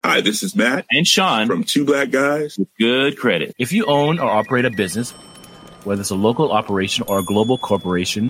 Hi, this is Matt and Sean from Two Black Guys with Good Credit. If you own or operate a business, whether it's a local operation or a global corporation,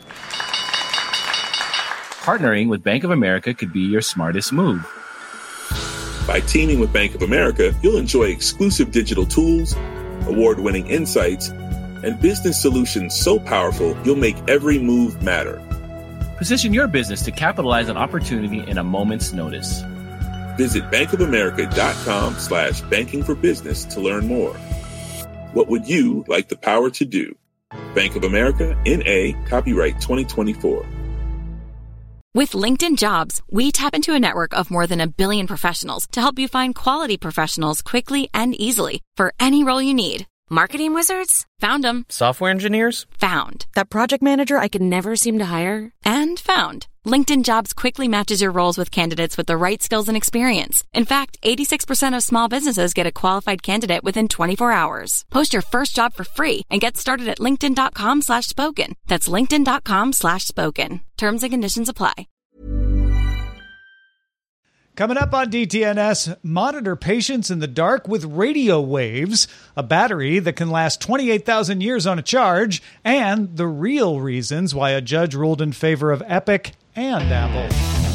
partnering with Bank of America could be your smartest move. By teaming with Bank of America, you'll enjoy exclusive digital tools, award-winning insights, and business solutions so powerful you'll make every move matter. Position your business to capitalize on opportunity in a moment's notice. Visit bankofamerica.com/banking for business to learn more. What would you like the power to do? Bank of America, N.A., copyright 2024. With LinkedIn Jobs, we tap into a network of more than 1 billion professionals to help you find quality professionals quickly and easily for any role you need. Marketing wizards? Found them. Software engineers? Found. That project manager I could never seem to hire? And found. LinkedIn Jobs quickly matches your roles with candidates with the right skills and experience. In fact, 86% of small businesses get a qualified candidate within 24 hours. Post your first job for free and get started at linkedin.com/spoken. That's linkedin.com/spoken. Terms and conditions apply. Coming up on DTNS, monitor patients in the dark with radio waves, a battery that can last 28,000 years on a charge, and the real reasons why a judge ruled in favor of Epic and Apple.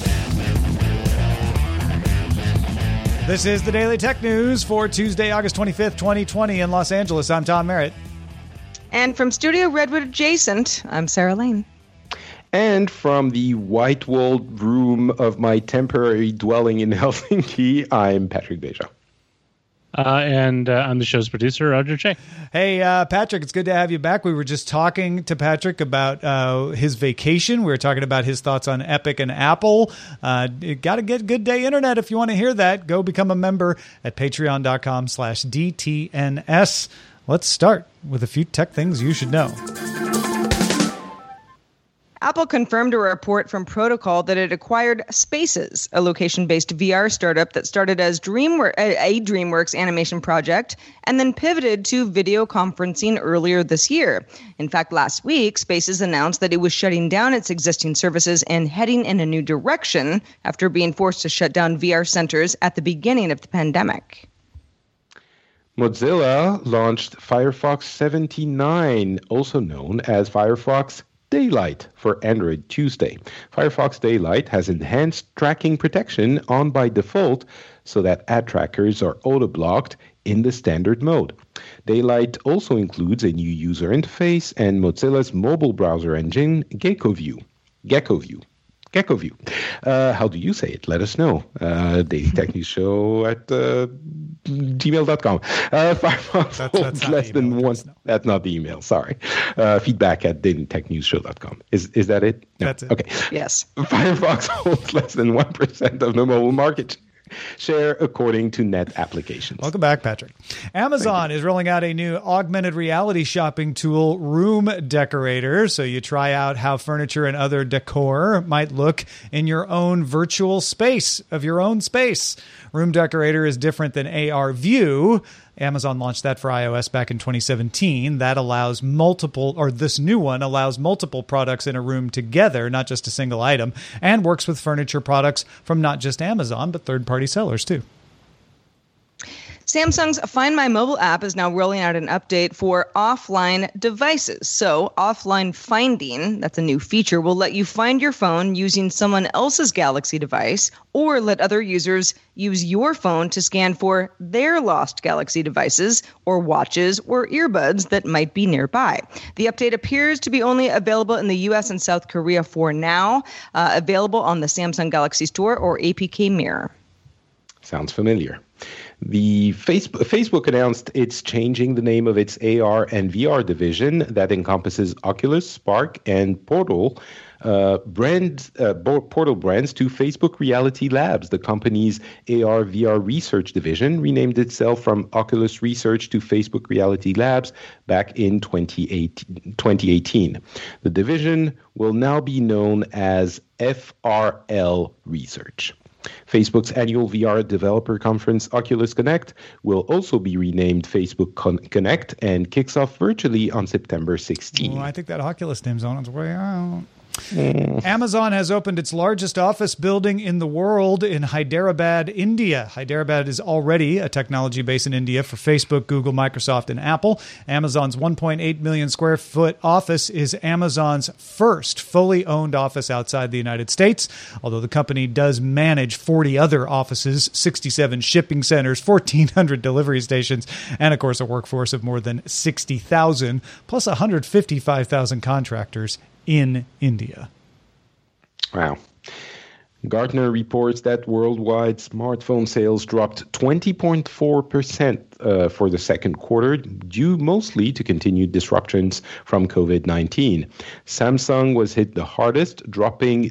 This is the Daily Tech News for Tuesday, August 25th, 2020 in Los Angeles. I'm Tom Merritt. And from Studio Redwood adjacent, I'm Sarah Lane. And from the white-walled room of my temporary dwelling in Helsinki, I'm Patrick Beja. And I'm the show's producer, Roger Che. Hey, Patrick, it's good to have you back. We were just talking to Patrick about his vacation. We were talking about his thoughts on Epic and Apple. You got to get Good Day Internet if you want to hear that. Go become a member at patreon.com/DTNS. Let's start with a few tech things you should know. Apple confirmed a report from Protocol that it acquired Spaces, a location-based VR startup that started as a DreamWorks animation project and then pivoted to video conferencing earlier this year. In fact, last week, Spaces announced that it was shutting down its existing services and heading in a new direction after being forced to shut down VR centers at the beginning of the pandemic. Mozilla launched Firefox 79, also known as Firefox Daylight for Android Tuesday. Firefox Daylight has enhanced tracking protection on by default so that ad trackers are auto-blocked in the standard mode. Daylight also includes a new user interface and Mozilla's mobile browser engine, GeckoView. How do you say it? Let us know. Daily Tech News Show at gmail.com. Firefox holds less than one. No. That's not the email. Sorry. Feedback at dailytechnewsshow.com. Is that it? No. That's it. Okay. Yes. Firefox holds less than 1% of the mobile market share according to Net Applications. Welcome back, Patrick. Amazon is rolling out a new augmented reality shopping tool, Room Decorator, so you try out how furniture and other decor might look in your own virtual space of your own space. Room Decorator is different than AR View. Amazon launched that for iOS back in 2017. That allows this new one allows multiple products in a room together, not just a single item, and works with furniture products from not just Amazon, but third-party sellers too. Samsung's Find My Mobile app is now rolling out an update for offline devices. So offline finding, that's a new feature, will let you find your phone using someone else's Galaxy device or let other users use your phone to scan for their lost Galaxy devices or watches or earbuds that might be nearby. The update appears to be only available in the U.S. and South Korea for now, available on the Samsung Galaxy Store or APK Mirror. Sounds familiar. The Facebook announced it's changing the name of its AR and VR division that encompasses Oculus, Spark, and Portal brands to Facebook Reality Labs. The company's AR/VR research division renamed itself from Oculus Research to Facebook Reality Labs back in 2018. The division will now be known as FRL Research. Facebook's annual VR developer conference, Oculus Connect, will also be renamed Facebook Connect and kicks off virtually on September 16. I think that Oculus name's on its way out. Amazon has opened its largest office building in the world in Hyderabad, India. Hyderabad is already a technology base in India for Facebook, Google, Microsoft, and Apple. Amazon's 1.8 million square foot office is Amazon's first fully owned office outside the United States, although the company does manage 40 other offices, 67 shipping centers, 1,400 delivery stations, and, of course, a workforce of more than 60,000, plus 155,000 contractors in India. Wow. Gartner reports that worldwide smartphone sales dropped 20.4% for the second quarter, due mostly to continued disruptions from COVID-19. Samsung was hit the hardest, dropping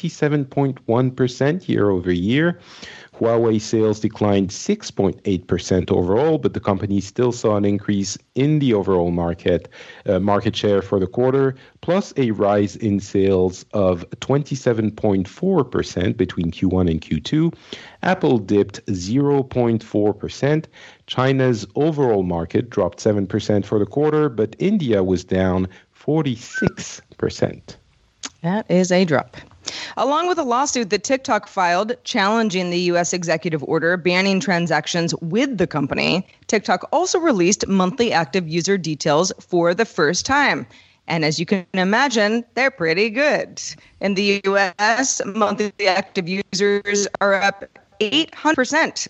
27.1% year over year. Huawei sales declined 6.8% overall, but the company still saw an increase in the overall market share for the quarter, plus a rise in sales of 27.4% between Q1 and Q2. Apple dipped 0.4%. China's overall market dropped 7% for the quarter, but India was down 46%. That is a drop. Along with a lawsuit that TikTok filed challenging the U.S. executive order banning transactions with the company, TikTok also released monthly active user details for the first time. And as you can imagine, they're pretty good. In the U.S., monthly active users are up 800%.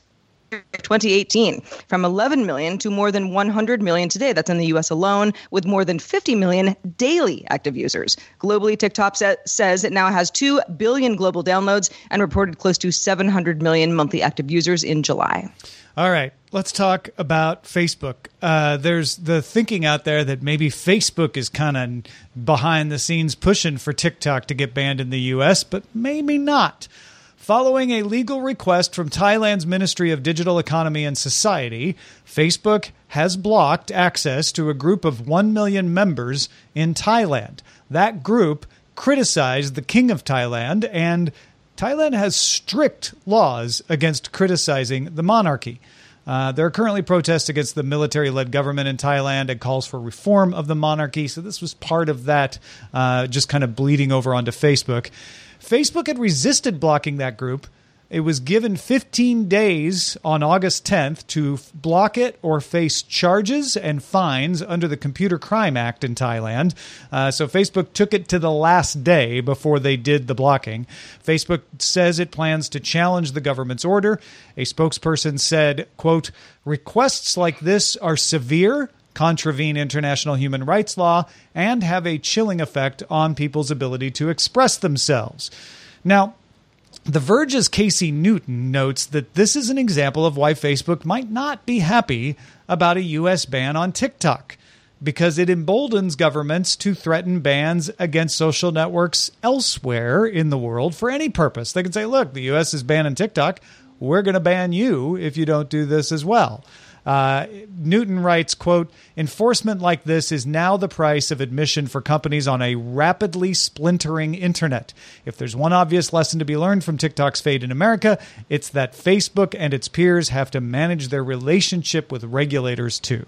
2018, from 11 million to more than 100 million today. That's in the U.S. alone, with more than 50 million daily active users. Globally, TikTok says it now has 2 billion global downloads and reported close to 700 million monthly active users in July. All right, let's talk about Facebook. There's the thinking out there that maybe Facebook is kind of behind the scenes pushing for TikTok to get banned in the U.S., but maybe not. Following a legal request from Thailand's Ministry of Digital Economy and Society, Facebook has blocked access to a group of 1 million members in Thailand. That group criticized the King of Thailand, and Thailand has strict laws against criticizing the monarchy. There are currently protests against the military-led government in Thailand and calls for reform of the monarchy. So this was part of that, just kind of bleeding over onto Facebook. Facebook had resisted blocking that group. It was given 15 days on August 10th to block it or face charges and fines under the Computer Crime Act in Thailand. So Facebook took it to the last day before they did the blocking. Facebook says it plans to challenge the government's order. A spokesperson said, quote, "Requests like this are severe, contravene international human rights law, and have a chilling effect on people's ability to express themselves." Now, The Verge's Casey Newton notes that this is an example of why Facebook might not be happy about a U.S. ban on TikTok, because it emboldens governments to threaten bans against social networks elsewhere in the world for any purpose. They can say, look, the U.S. is banning TikTok. We're going to ban you if you don't do this as well. Newton writes, quote, "Enforcement like this is now the price of admission for companies on a rapidly splintering internet. If there's one obvious lesson to be learned from TikTok's fate in America, it's that Facebook and its peers have to manage their relationship with regulators too."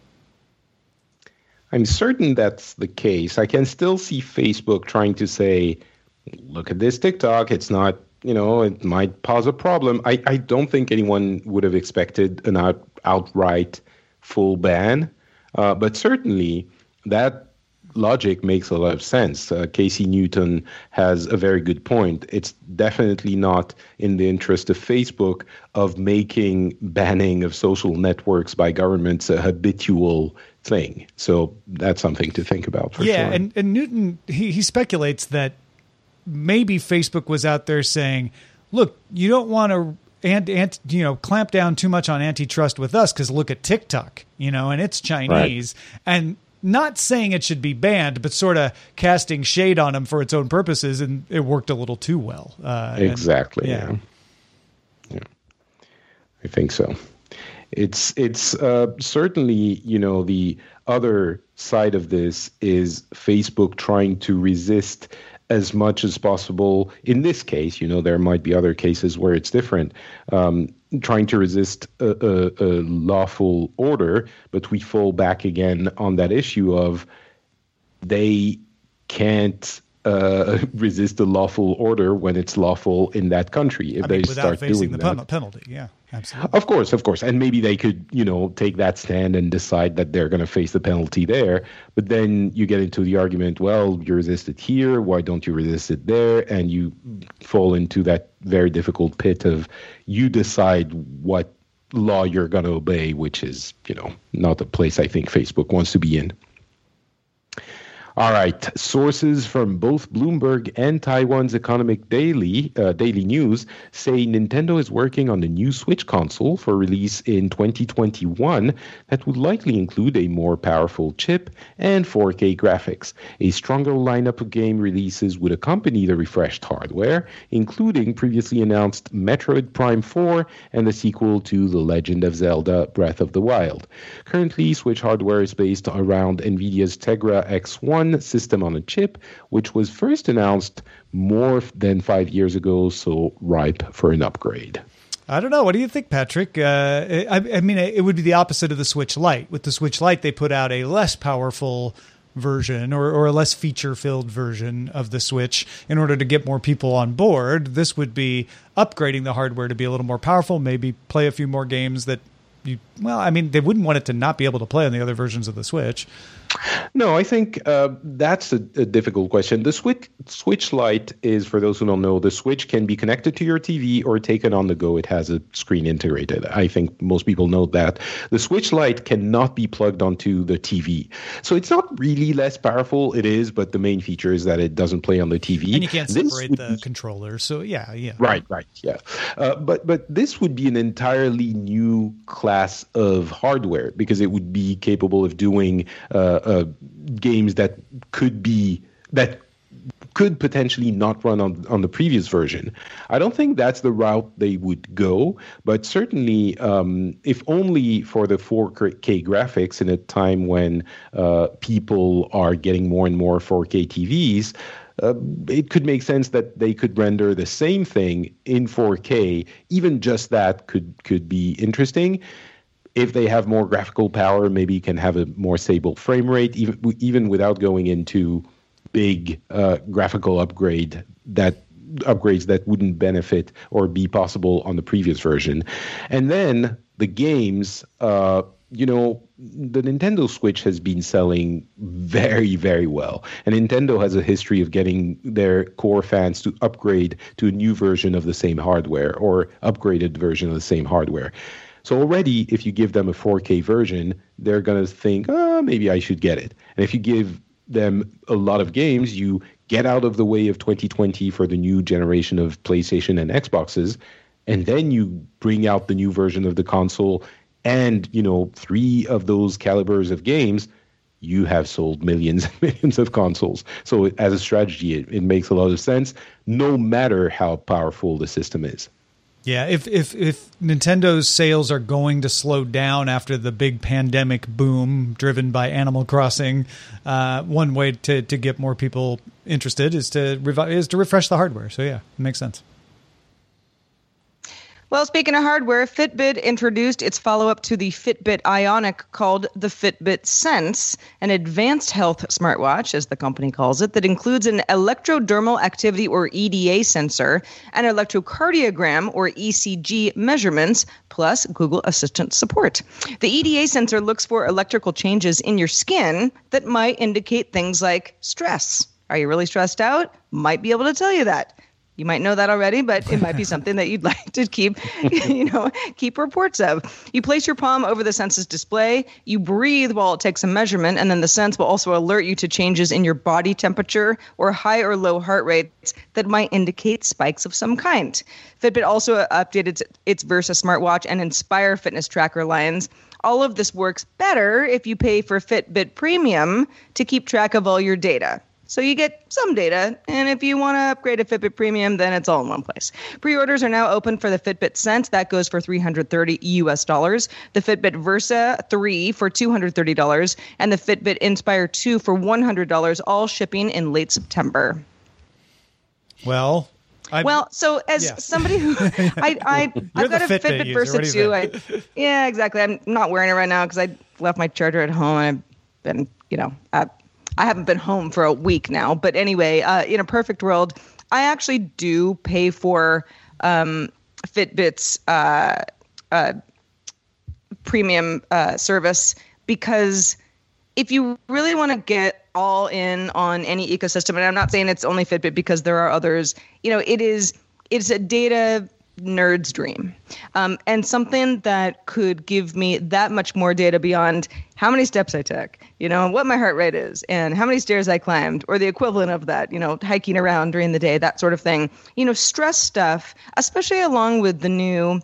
I'm certain that's the case. I can still see Facebook trying to say, look at this TikTok. It's not, it might pose a problem. I don't think anyone would have expected an outright full ban. But certainly that logic makes a lot of sense. Casey Newton has a very good point. It's definitely not in the interest of Facebook of making banning of social networks by governments a habitual thing. So that's something to think about for sure. Yeah, and Newton, he speculates that maybe Facebook was out there saying, look, you don't want to clamp down too much on antitrust with us because look at TikTok, and it's Chinese. Right. And not saying it should be banned, but sort of casting shade on them for its own purposes, and it worked a little too well. Exactly. Yeah. I think so. It's certainly, the other side of this is Facebook trying to resist as much as possible. In this case, there might be other cases where it's different, trying to resist a lawful order, but we fall back again on that issue of they can't resist the lawful order when it's lawful in that country. If they without start facing doing the that, penalty, yeah, absolutely. Of course, and maybe they could, take that stand and decide that they're going to face the penalty there. But then you get into the argument, well, you resist it here, why don't you resist it there? And you fall into that very difficult pit of you decide what law you're going to obey, which is, not a place I think Facebook wants to be in. All right. Sources from both Bloomberg and Taiwan's Economic Daily News say Nintendo is working on the new Switch console for release in 2021 that would likely include a more powerful chip and 4K graphics. A stronger lineup of game releases would accompany the refreshed hardware, including previously announced Metroid Prime 4 and the sequel to The Legend of Zelda Breath of the Wild. Currently, Switch hardware is based around NVIDIA's Tegra X1 system on a chip, which was first announced more than 5 years ago, so ripe for an upgrade. I don't know. What do you think, Patrick? I mean, it would be the opposite of the Switch Lite. With the Switch Lite, they put out a less powerful version or a less feature-filled version of the Switch in order to get more people on board. This would be upgrading the hardware to be a little more powerful, maybe play a few more games that they wouldn't want it to not be able to play on the other versions of the Switch. No, I think that's a difficult question. The Switch Lite is, for those who don't know, the Switch can be connected to your TV or taken on the go. It has a screen integrated. I think most people know that. The Switch Lite cannot be plugged onto the TV. So it's not really less powerful. It is, but the main feature is that it doesn't play on the TV. And you can't separate the controller. So, yeah. Right, yeah. But this would be an entirely new class of hardware because it would be capable of doing games that could potentially not run on the previous version. I don't think that's the route they would go, but certainly, if only for the 4K graphics in a time when people are getting more and more 4K TVs, it could make sense that they could render the same thing in 4K. Even just that could be interesting. If they have more graphical power, maybe you can have a more stable frame rate, even without going into big graphical upgrades that wouldn't benefit or be possible on the previous version. And then the games, the Nintendo Switch has been selling very, very well. And Nintendo has a history of getting their core fans to upgrade to a new version of the same hardware or upgraded version of the same hardware. So already, if you give them a 4K version, they're going to think, maybe I should get it. And if you give them a lot of games, you get out of the way of 2020 for the new generation of PlayStation and Xboxes, and then you bring out the new version of the console and, 3 of those calibers of games, you have sold millions and millions of consoles. So as a strategy, it makes a lot of sense, no matter how powerful the system is. Yeah, if Nintendo's sales are going to slow down after the big pandemic boom driven by Animal Crossing, one way to get more people interested is to refresh the hardware. So yeah, it makes sense. Well, speaking of hardware, Fitbit introduced its follow-up to the Fitbit Ionic called the Fitbit Sense, an advanced health smartwatch, as the company calls it, that includes an electrodermal activity or EDA sensor, an electrocardiogram or ECG measurements, plus Google Assistant support. The EDA sensor looks for electrical changes in your skin that might indicate things like stress. Are you really stressed out? Might be able to tell you that. You might know that already, but it might be something that you'd like to keep reports of. You place your palm over the Sense's display, you breathe while it takes a measurement, and then the Sense will also alert you to changes in your body temperature or high or low heart rates that might indicate spikes of some kind. Fitbit also updated its Versa smartwatch and Inspire fitness tracker lines. All of this works better if you pay for Fitbit Premium to keep track of all your data. So you get some data, and if you want to upgrade to Fitbit Premium, then it's all in one place. Pre-orders are now open for the Fitbit Sense. That goes for $330 US. The Fitbit Versa 3 for $230, and the Fitbit Inspire 2 for $100, all shipping in late September. Well, somebody who I've got a Fitbit Versa 2. Yeah, exactly. I'm not wearing it right now because I left my charger at home, and I've been, I haven't been home for a week now. But anyway, in a perfect world, I actually do pay for Fitbit's premium service, because if you really want to get all in on any ecosystem, and I'm not saying it's only Fitbit because there are others, it's a data nerd's dream, and something that could give me that much more data beyond how many steps I took, what my heart rate is, and how many stairs I climbed, or the equivalent of that, hiking around during the day, that sort of thing. Stress stuff, especially along with the new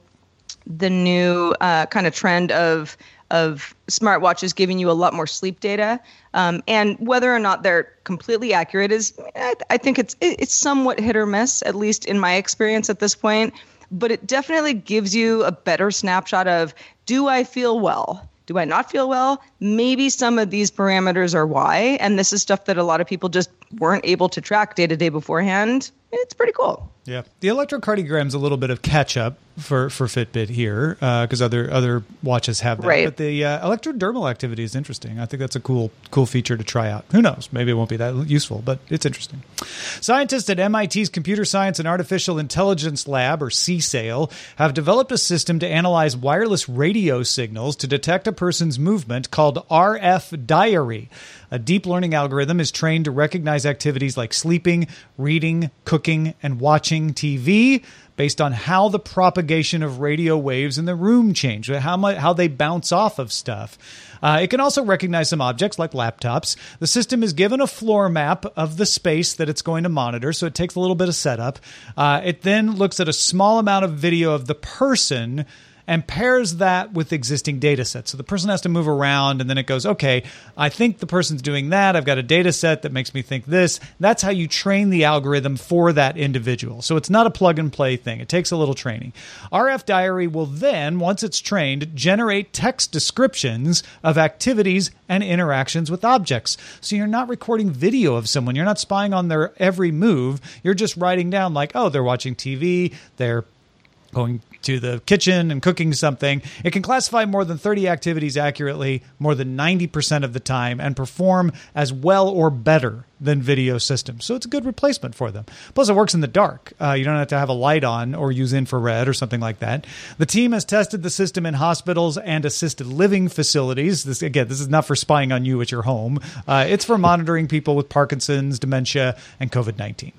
kind of trend of smartwatches giving you a lot more sleep data, and whether or not they're completely accurate is, I think it's somewhat hit or miss, at least in my experience at this point. But it definitely gives you a better snapshot of, do I feel well? Do I not feel well? Maybe some of these parameters are why, and this is stuff that a lot of people just weren't able to track day to day beforehand. It's pretty cool. Yeah, the electrocardiogram's a little bit of catch up for Fitbit here, because other watches have that. Right. But the electrodermal activity is interesting. I think that's a cool feature to try out. Who knows? Maybe it won't be that useful, but it's interesting. Scientists at MIT's Computer Science and Artificial Intelligence Lab, or CSAIL, have developed a system to analyze wireless radio signals to detect a person's movement called RF Diary. A deep learning algorithm is trained to recognize activities like sleeping, reading, cooking, and watching TV based on how the propagation of radio waves in the room change, how they bounce off of stuff. It can also recognize some objects like laptops. The system is given a floor map of the space that it's going to monitor, so it takes a little bit of setup. It then looks at a small amount of video of the person and pairs that with existing data sets. So the person has to move around, and then it goes, okay, I think the person's doing that. I've got a data set that makes me think this. That's how you train the algorithm for that individual. So it's not a plug-and-play thing. It takes a little training. RF Diary will then, once it's trained, generate text descriptions of activities and interactions with objects. So you're not recording video of someone. You're not spying on their every move. You're just writing down like, oh, they're watching TV, they're going to the kitchen and cooking something. It can classify more than 30 activities accurately more than 90% of the time and perform as well or better than video systems. So it's a good replacement for them. Plus, it works in the dark. You don't have to have a light on or use infrared or something like that. The team has tested the system in hospitals and assisted living facilities. This is not for spying on you at your home. It's for monitoring people with Parkinson's, dementia, and COVID-19.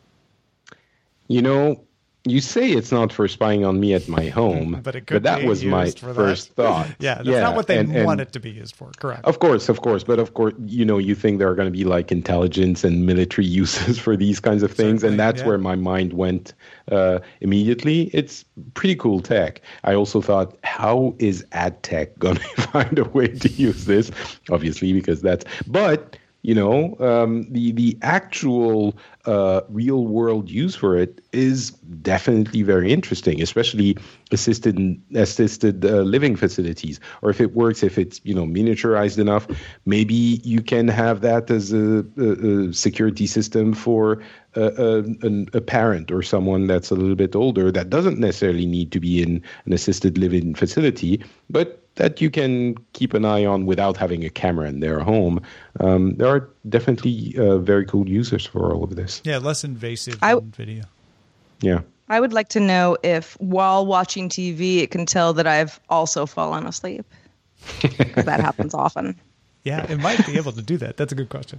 You say it's not for spying on me at my home, but that was my first thought. Yeah, that's not what they want it to be used for. Correct. Of course. But of course, you think there are going to be like intelligence and military uses for these kinds of things. Certainly, and that's where my mind went immediately. It's pretty cool tech. I also thought, how is ad tech going to find a way to use this? Obviously, because but the actual real world use for it is definitely very interesting, especially assisted living facilities. Or if it works, if it's miniaturized enough, maybe you can have that as a security system for a parent or someone that's a little bit older that doesn't necessarily need to be in an assisted living facility, but that you can keep an eye on without having a camera in their home. There are definitely very cool users for all of this. Yeah, less invasive than video. Yeah. I would like to know if while watching TV, it can tell that I've also fallen asleep. That happens often. Yeah, it might be able to do that. That's a good question.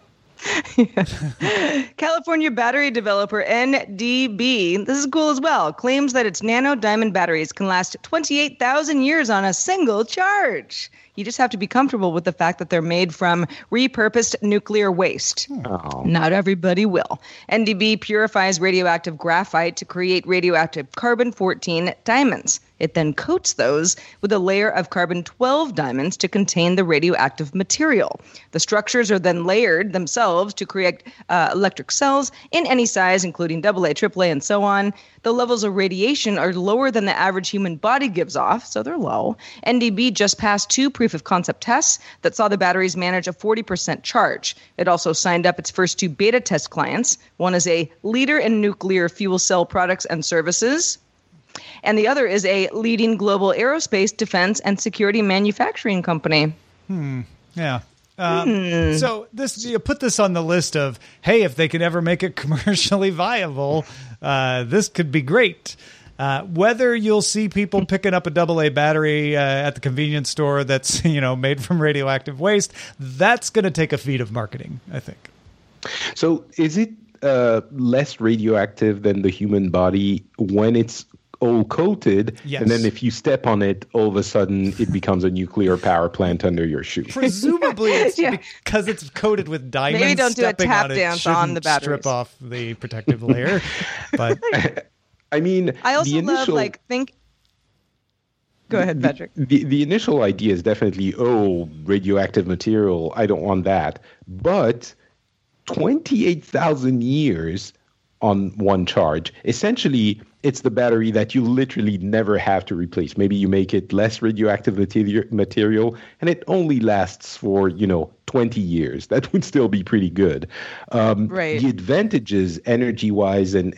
California battery developer NDB, this is cool as well, claims that its nano diamond batteries can last 28,000 years on a single charge. You just have to be comfortable with the fact that they're made from repurposed nuclear waste. Oh. Not everybody will. NDB purifies radioactive graphite to create radioactive carbon-14 diamonds. It then coats those with a layer of carbon-12 diamonds to contain the radioactive material. The structures are then layered themselves to create electric cells in any size, including AA, AAA, and so on. The levels of radiation are lower than the average human body gives off, so they're low. NDB just passed 2 proof-of-concept tests that saw the batteries manage a 40% charge. It also signed up its first 2 beta test clients. One is a leader in nuclear fuel cell products and services, and the other is a leading global aerospace, defense, and security manufacturing company. Yeah. So this, you put this on the list of, hey, if they could ever make it commercially viable, this could be great. Whether you'll see people picking up a AA battery at the convenience store that's, made from radioactive waste, that's going to take a feat of marketing, I think. So is it less radioactive than the human body when it's all coated? Yes. And then if you step on it, all of a sudden it becomes a nuclear power plant under your shoe? Presumably it's because it's coated with diamonds. Maybe don't do a Stepping tap on it dance on the batteries. Strip off the protective layer. But I mean, I also love, Go ahead, Patrick. The initial idea is definitely, radioactive material, I don't want that. But 28,000 years on one charge, essentially, it's the battery that you literally never have to replace. Maybe you make it less radioactive material, and it only lasts for, 20 years. That would still be pretty good. Right. The advantages, energy-wise and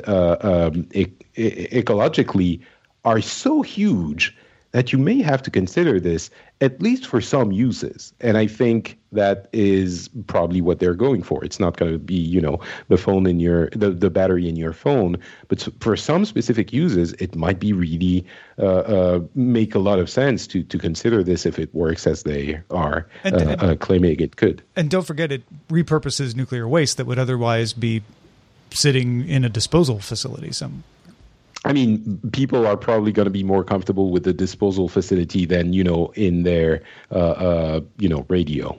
ecologically, are so huge that you may have to consider this, at least for some uses. And I think that is probably what they're going for. It's not going to be, the phone in the battery in your phone, but for some specific uses, it might be really make a lot of sense to consider this if it works as they are claiming it could. And don't forget, it repurposes nuclear waste that would otherwise be sitting in a disposal facility somewhere. I mean, people are probably going to be more comfortable with the disposal facility than, in their, radio.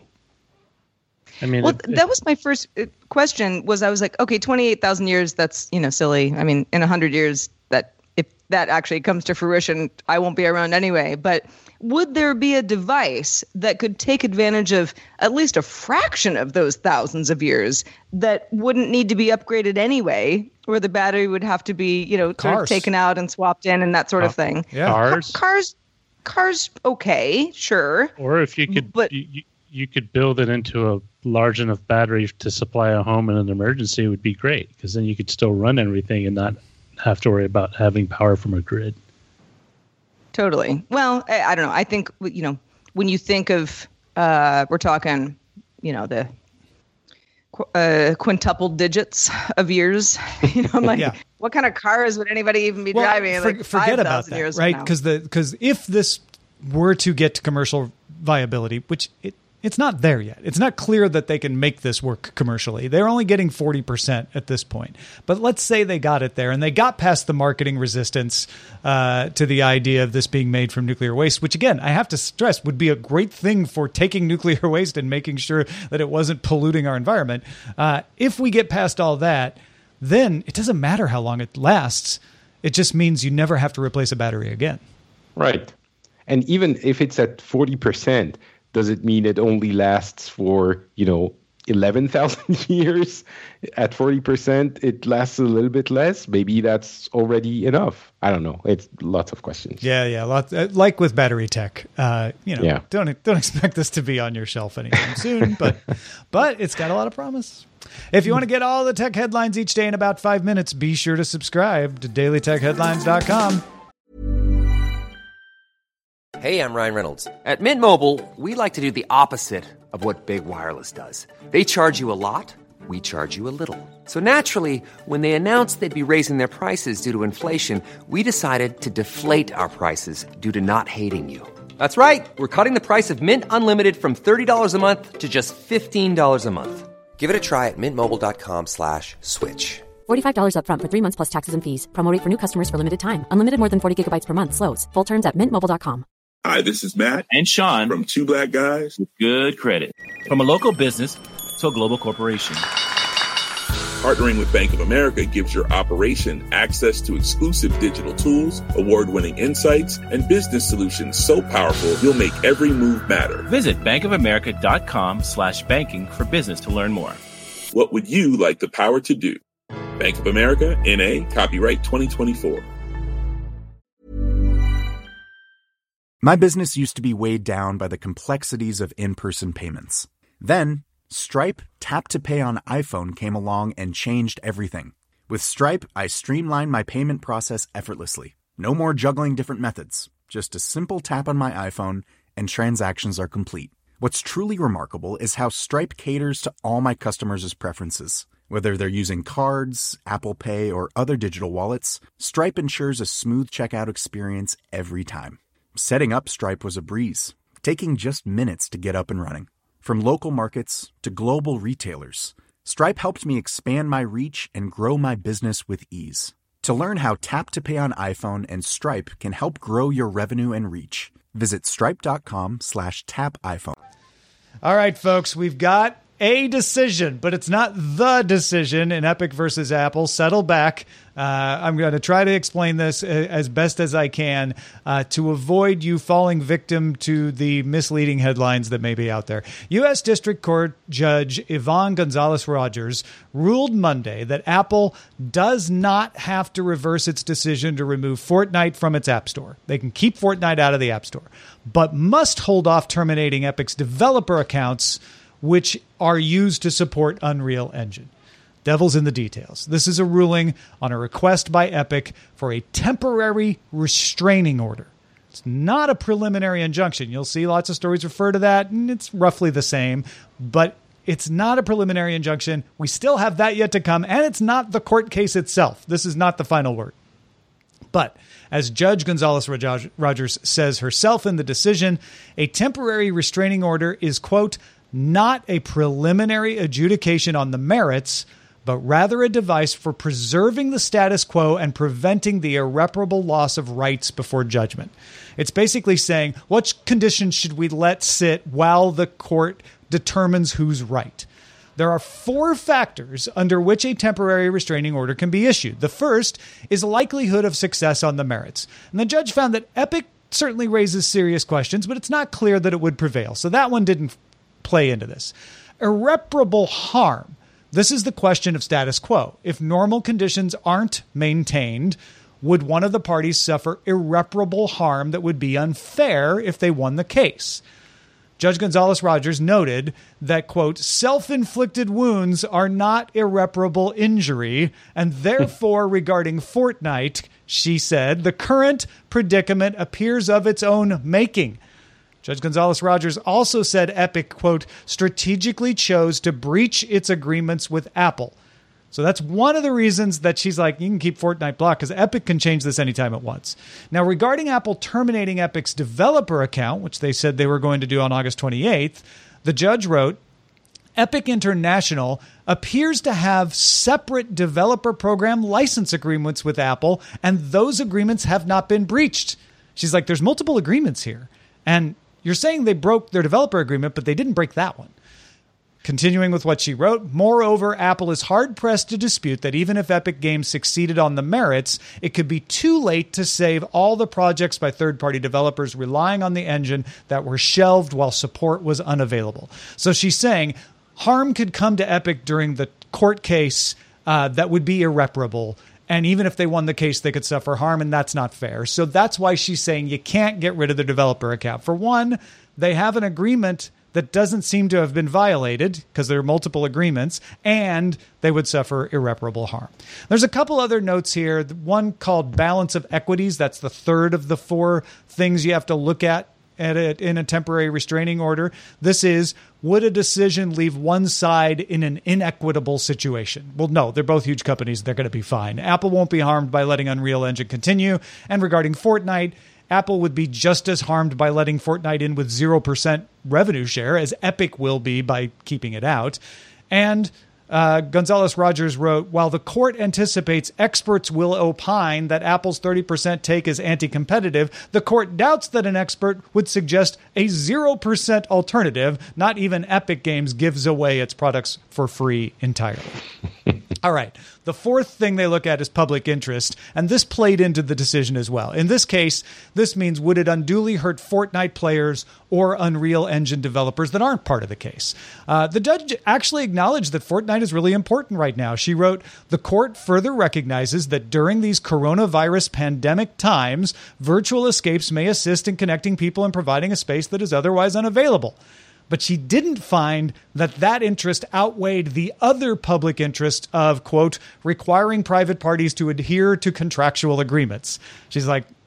I mean, that was my first question. I was like, okay, 28,000 years, that's, silly. I mean, in 100 years, that if that actually comes to fruition, I won't be around anyway. But would there be a device that could take advantage of at least a fraction of those thousands of years that wouldn't need to be upgraded anyway, where the battery would have to be, sort of taken out and swapped in and that sort of thing? Yeah. Cars, okay, sure. Or if you could, but you could build it into a large enough battery to supply a home in an emergency, it would be great, because then you could still run everything and not have to worry about having power from a grid. Totally. Well, I don't know. I think, when you think of, we're talking, the quintuple digits of years, I'm like, what kind of cars would anybody even be driving? Forget about that, right? Because if this were to get to commercial viability, which it's not there yet. It's not clear that they can make this work commercially. They're only getting 40% at this point. But let's say they got it there and they got past the marketing resistance to the idea of this being made from nuclear waste, which, again, I have to stress would be a great thing for taking nuclear waste and making sure that it wasn't polluting our environment. If we get past all that, then it doesn't matter how long it lasts. It just means you never have to replace a battery again. Right. And even if it's at 40%, does it mean it only lasts for, 11,000 years? At 40%, it lasts a little bit less. Maybe that's already enough. I don't know. It's lots of questions. Yeah. Lots, like with battery tech, don't expect this to be on your shelf anytime soon, but it's got a lot of promise. If you want to get all the tech headlines each day in about 5 minutes, be sure to subscribe to dailytechheadlines.com. Hey, I'm Ryan Reynolds. At Mint Mobile, we like to do the opposite of what Big Wireless does. They charge you a lot, we charge you a little. So naturally, when they announced they'd be raising their prices due to inflation, we decided to deflate our prices due to not hating you. That's right. We're cutting the price of Mint Unlimited from $30 a month to just $15 a month. Give it a try at mintmobile.com/switch. $45 up front for 3 months plus taxes and fees. Promo rate for new customers for limited time. Unlimited more than 40 gigabytes per month. Slows full terms at mintmobile.com. Hi, this is Matt and Sean from Two Black Guys with Good Credit. From a local business to a global corporation, partnering with Bank of America gives your operation access to exclusive digital tools, award-winning insights, and business solutions so powerful you'll make every move matter. Visit bankofamerica.com/banking for business to learn more. What would you like the power to do? Bank of America, N.A., copyright 2024. My business used to be weighed down by the complexities of in-person payments. Then, Stripe Tap to Pay on iPhone came along and changed everything. With Stripe, I streamlined my payment process effortlessly. No more juggling different methods. Just a simple tap on my iPhone and transactions are complete. What's truly remarkable is how Stripe caters to all my customers' preferences. Whether they're using cards, Apple Pay, or other digital wallets, Stripe ensures a smooth checkout experience every time. Setting up Stripe was a breeze, taking just minutes to get up and running. From local markets to global retailers, Stripe helped me expand my reach and grow my business with ease. To learn how Tap to Pay on iPhone and Stripe can help grow your revenue and reach, visit stripe.com/tapiphone. All right, folks, we've got a decision, but it's not the decision in Epic versus Apple. Settle back. I'm going to try to explain this as best as I can to avoid you falling victim to the misleading headlines that may be out there. U.S. District Court Judge Yvonne Gonzalez-Rogers ruled Monday that Apple does not have to reverse its decision to remove Fortnite from its App Store. They can keep Fortnite out of the App Store, but must hold off terminating Epic's developer accounts, which are used to support Unreal Engine. Devil's in the details. This is a ruling on a request by Epic for a temporary restraining order. It's not a preliminary injunction. You'll see lots of stories refer to that, and it's roughly the same, but it's not a preliminary injunction. We still have that yet to come, and it's not the court case itself. This is not the final word. But as Judge Gonzalez-Rogers says herself in the decision, a temporary restraining order is, quote, not a preliminary adjudication on the merits, but rather a device for preserving the status quo and preventing the irreparable loss of rights before judgment. It's basically saying, what conditions should we let sit while the court determines who's right? There are 4 factors under which a temporary restraining order can be issued. The first is likelihood of success on the merits. And the judge found that Epic certainly raises serious questions, but it's not clear that it would prevail. So that one didn't play into this. Irreparable harm. This is the question of status quo. If normal conditions aren't maintained, would one of the parties suffer irreparable harm that would be unfair if they won the case? Judge Gonzalez-Rogers noted that, quote, self-inflicted wounds are not irreparable injury, and therefore regarding Fortnite, she said, the current predicament appears of its own making. Judge Gonzalez-Rogers also said Epic, quote, strategically chose to breach its agreements with Apple. So that's one of the reasons that she's like, you can keep Fortnite blocked because Epic can change this anytime it wants. Now, regarding Apple terminating Epic's developer account, which they said they were going to do on August 28th, the judge wrote, Epic International appears to have separate developer program license agreements with Apple, and those agreements have not been breached. She's like, there's multiple agreements here. And you're saying they broke their developer agreement, but they didn't break that one. Continuing with what she wrote, moreover, Apple is hard-pressed to dispute that even if Epic Games succeeded on the merits, it could be too late to save all the projects by third-party developers relying on the engine that were shelved while support was unavailable. So she's saying harm could come to Epic during the court case that would be irreparable. And even if they won the case, they could suffer harm, and that's not fair. So that's why she's saying you can't get rid of the developer account. For one, they have an agreement that doesn't seem to have been violated because there are multiple agreements, and they would suffer irreparable harm. There's a couple other notes here. One called balance of equities. That's the third of the 4 things you have to look at it in a temporary restraining order. This is, would a decision leave one side in an inequitable situation? Well, no, they're both huge companies. They're going to be fine. Apple won't be harmed by letting Unreal Engine continue. And regarding Fortnite, Apple would be just as harmed by letting Fortnite in with 0% revenue share as Epic will be by keeping it out. And Gonzalez-Rogers wrote, while the court anticipates experts will opine that Apple's 30% take is anti-competitive, the court doubts that an expert would suggest a 0% alternative. Not even Epic Games gives away its products for free entirely. All right. The fourth thing they look at is public interest, and this played into the decision as well. In this case, this means would it unduly hurt Fortnite players or Unreal Engine developers that aren't part of the case? The judge actually acknowledged that Fortnite is really important right now. She wrote, the court further recognizes that during these coronavirus pandemic times, virtual escapes may assist in connecting people and providing a space that is otherwise unavailable. But she didn't find that that interest outweighed the other public interest of, quote, requiring private parties to adhere to contractual agreements. She's like,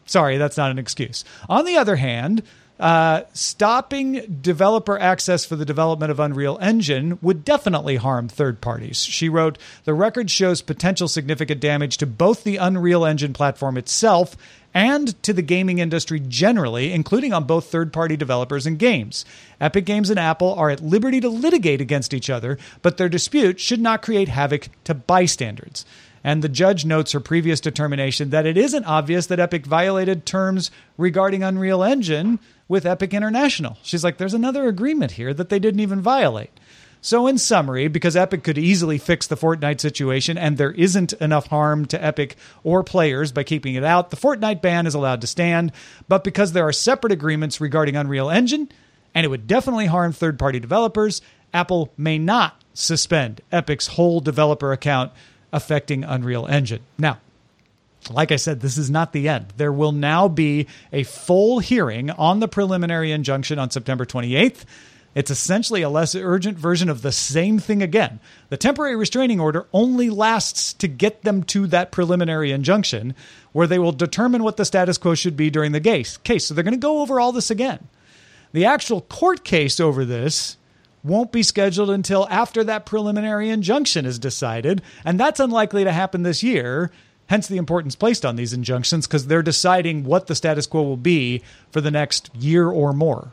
sorry, that's not an excuse. On the other hand, stopping developer access for the development of Unreal Engine would definitely harm third parties. She wrote, the record shows potential significant damage to both the Unreal Engine platform itself and to the gaming industry generally, including on both third-party developers and games. Epic Games and Apple are at liberty to litigate against each other, but their dispute should not create havoc to bystanders. And the judge notes her previous determination that it isn't obvious that Epic violated terms regarding Unreal Engine with Epic International. She's like, there's another agreement here that they didn't even violate. So in summary, because Epic could easily fix the Fortnite situation and there isn't enough harm to Epic or players by keeping it out, the Fortnite ban is allowed to stand. But because there are separate agreements regarding Unreal Engine, and it would definitely harm third-party developers, Apple may not suspend Epic's whole developer account affecting Unreal Engine. Now, like I said, this is not the end. There will now be a full hearing on the preliminary injunction on September 28th. It's essentially a less urgent version of the same thing again. The temporary restraining order only lasts to get them to that preliminary injunction, where they will determine what the status quo should be during the case. So they're going to go over all this again. The actual court case over this won't be scheduled until after that preliminary injunction is decided, and that's unlikely to happen this year, hence the importance placed on these injunctions, because they're deciding what the status quo will be for the next year or more.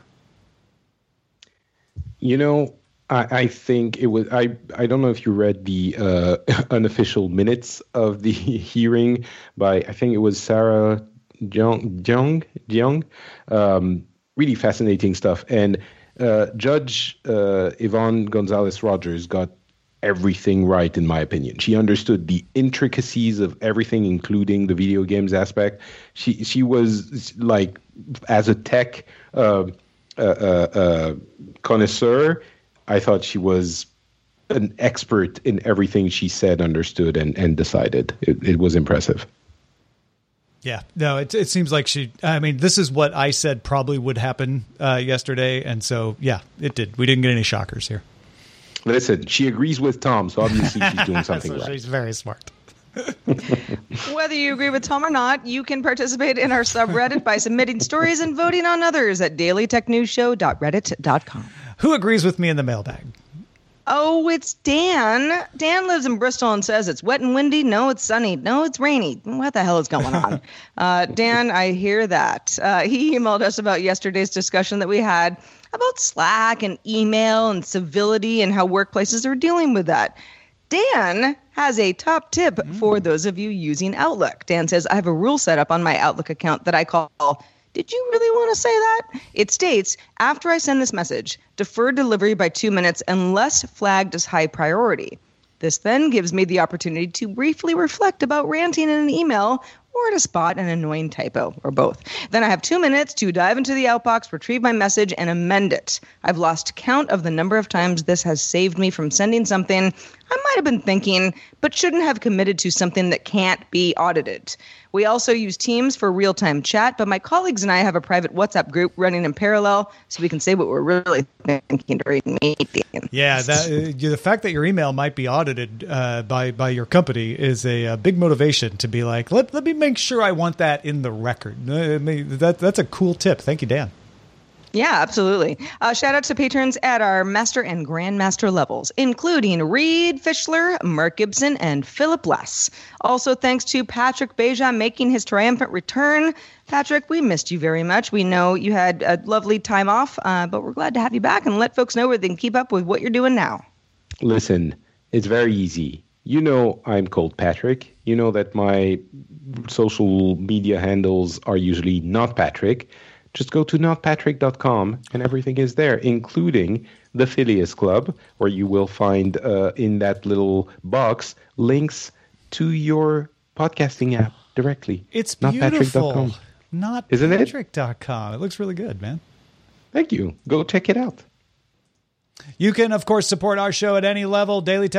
You know, I think it was, I don't know if you read the unofficial minutes of the hearing by, I think it was Sarah Jeong. Really fascinating stuff. And Judge Yvonne Gonzalez-Rogers got everything right, in my opinion. She understood the intricacies of everything, including the video games aspect. She was like, as a tech connoisseur, I thought she was an expert in everything she said, understood, and decided. It was impressive. Yeah, no, it seems like this is what I said probably would happen yesterday. And so, yeah, it did. We didn't get any shockers here. Listen, she agrees with Tom, so obviously she's doing something so right. She's very smart. Whether you agree with Tom or not, you can participate in our subreddit by submitting stories and voting on others at dailytechnewsshow.reddit.com. Who agrees with me in the mailbag? Oh, it's Dan. Dan lives in Bristol and says it's wet and windy. No, it's sunny. No, it's rainy. What the hell is going on? Dan, I hear that. He emailed us about yesterday's discussion that we had about Slack and email and civility and how workplaces are dealing with that. Dan has a top tip for those of you using Outlook. Dan says, I have a rule set up on my Outlook account that I call, did you really want to say that? It states, after I send this message, defer delivery by 2 minutes unless flagged as high priority. This then gives me the opportunity to briefly reflect about ranting in an email or to spot an annoying typo, or both. Then I have 2 minutes to dive into the outbox, retrieve my message, and amend it. I've lost count of the number of times this has saved me from sending something I might have been thinking, but shouldn't have committed to something that can't be audited. We also use Teams for real-time chat, but my colleagues and I have a private WhatsApp group running in parallel so we can say what we're really thinking during meetings. Yeah, the fact that your email might be audited by your company is a big motivation to be like, let me make sure I want that in the record. That's a cool tip. Thank you, Dan. Yeah, absolutely. Shout out to patrons at our Master and Grandmaster levels, including Reed Fischler, Mark Gibson, and Philip Less. Also, thanks to Patrick Beja making his triumphant return. Patrick, we missed you very much. We know you had a lovely time off, but we're glad to have you back and let folks know where they can keep up with what you're doing now. Listen, it's very easy. You know I'm called Patrick. You know that my social media handles are usually not Patrick. Just go to notpatrick.com and everything is there, including the Phileas Club, where you will find in that little box links to your podcasting app directly. It's beautiful. Notpatrick.com. It looks really good, man. Thank you. Go check it out. You can, of course, support our show at any level,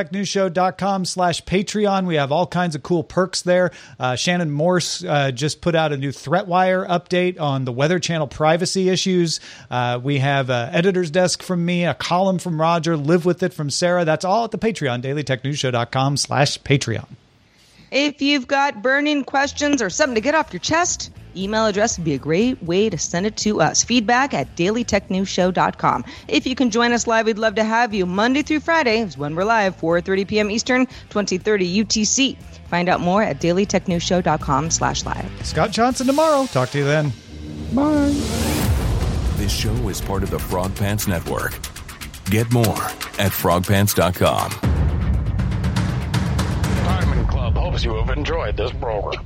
dailytechnewsshow.com/Patreon. We have all kinds of cool perks there. Shannon Morse just put out a new ThreatWire update on the Weather Channel privacy issues. We have an editor's desk from me, a column from Roger, Live With It from Sarah. That's all at the Patreon, dailytechnewsshow.com/Patreon. If you've got burning questions or something to get off your chest, email address would be a great way to send it to us. feedback@dailytechnewsshow.com. If you can join us live, we'd love to have you. Monday through Friday is when we're live, 4:30 p.m. Eastern, 2030 UTC. Find out more at dailytechnewsshow.com/live. Scott Johnson tomorrow. Talk to you then. Bye. This show is part of the Frog Pants Network. Get more at frogpants.com. Diamond Club hopes you have enjoyed this program.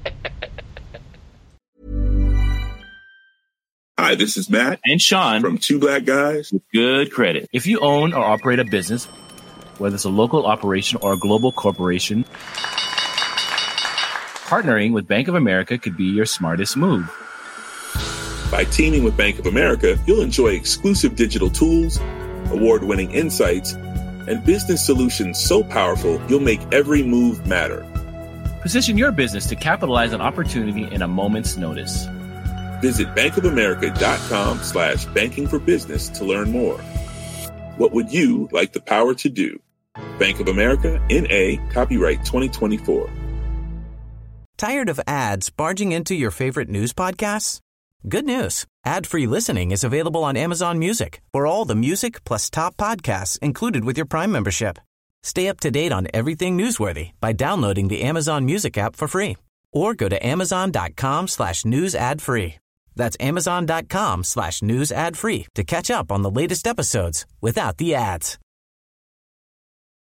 Hi, this is Matt and Sean from Two Black Guys with Good Credit. If you own or operate a business, whether it's a local operation or a global corporation, partnering with Bank of America could be your smartest move. By teaming with Bank of America, you'll enjoy exclusive digital tools, award-winning insights, and business solutions so powerful you'll make every move matter. Position your business to capitalize on opportunity in a moment's notice. Visit bankofamerica.com/banking for business to learn more. What would you like the power to do? Bank of America, N.A., copyright 2024. Tired of ads barging into your favorite news podcasts? Good news. Ad-free listening is available on Amazon Music for all the music plus top podcasts included with your Prime membership. Stay up to date on everything newsworthy by downloading the Amazon Music app for free or go to amazon.com/news ad free. That's amazon.com/news ad free to catch up on the latest episodes without the ads.